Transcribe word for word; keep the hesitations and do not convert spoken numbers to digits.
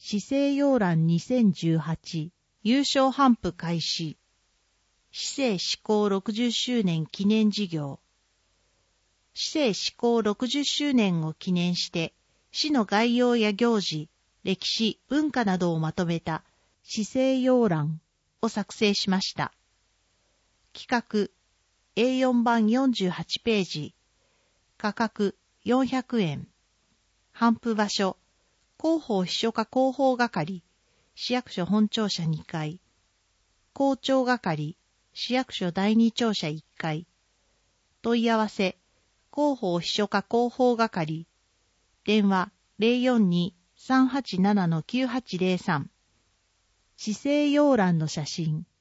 市政要覧にせんじゅうはち優勝頒布開始。市政施行ろくじゅっしゅうねん記念事業。市政施行ろくじゅっしゅうねんを記念して、市の概要や行事、歴史、文化などをまとめた市政要覧を作成しました。企画 エーよん 版よんじゅうはちページ。価格よんひゃくえん。頒布場所、広報秘書課広報係、市役所本庁舎にかい。広聴係、市役所だいに庁舎いっかい。問い合わせ、広報秘書課広報係。電話 ゼロよんに さんはちなな きゅうはちゼロさん。市政要覧の写真。